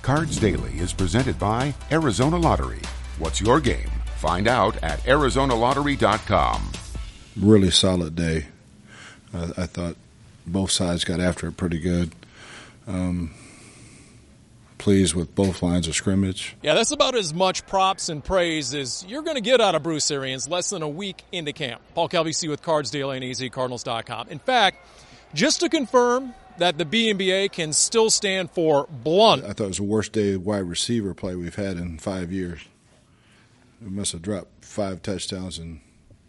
Cards Daily is presented by Arizona Lottery. What's your game? Find out at ArizonaLottery.com. Really solid day. I thought both sides got after it pretty good. Pleased with both lines of scrimmage. Yeah, that's about as much props and praise as you're going to get out of Bruce Arians less than a week into camp. Paul Kelvey with Cards Daily and AZCardinals.com. In fact, just to confirm that the BNBA can still stand for blunt. I thought it was the worst day of wide receiver play we've had in 5 years. We must have dropped 5 touchdowns and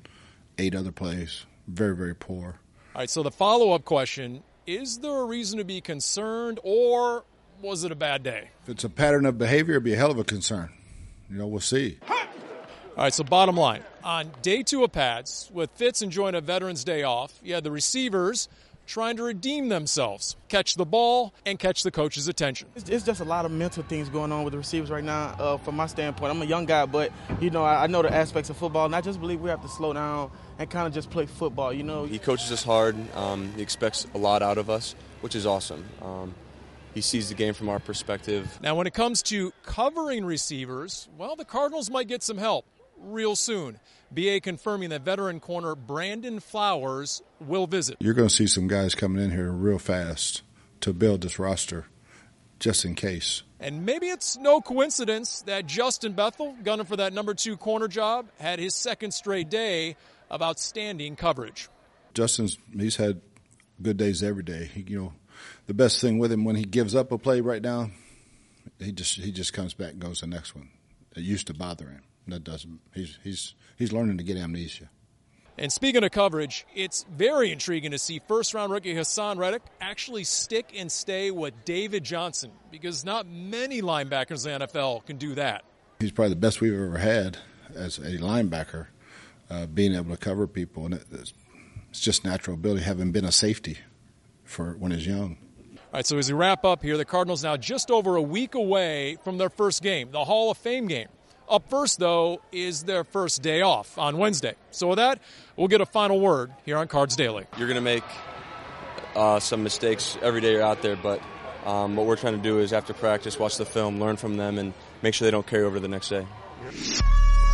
8 other plays. Very, very poor. All right, so the follow-up question, is there a reason to be concerned, or was it a bad day? If it's a pattern of behavior, it'd be a hell of a concern. We'll see. All right, so bottom line, on day 2 of pads, with Fitz enjoying a Veterans Day off, you had the receivers trying to redeem themselves, catch the ball, and catch the coach's attention. It's just a lot of mental things going on with the receivers right now. From my standpoint, I'm a young guy, but, I know the aspects of football, and I just believe we have to slow down and kind of just play football, He coaches us hard. He expects a lot out of us, which is awesome. He sees the game from our perspective. Now, when it comes to covering receivers, well, the Cardinals might get some help real soon. BA confirming that veteran corner Brandon Flowers will visit. You're going to see some guys coming in here real fast to build this roster, just in case. And maybe it's no coincidence that Justin Bethel, gunning for that number 2 corner job, had his second straight day of outstanding coverage. He's had good days every day. The best thing with him, when he gives up a play right now, he just comes back and goes to the next one. It used to bother him. That doesn't. He's learning to get amnesia. And speaking of coverage, it's very intriguing to see first-round rookie Hassan Reddick actually stick and stay with David Johnson, because not many linebackers in the NFL can do that. He's probably the best we've ever had as a linebacker, being able to cover people, and it's just natural ability, having been a safety for when he's young. All right, so as we wrap up here, the Cardinals now just over a week away from their first game, the Hall of Fame game. Up first, though, is their first day off on Wednesday. So with that, we'll get a final word here on Cards Daily. You're going to make some mistakes every day you're out there, but what we're trying to do is after practice, watch the film, learn from them, and make sure they don't carry over to the next day.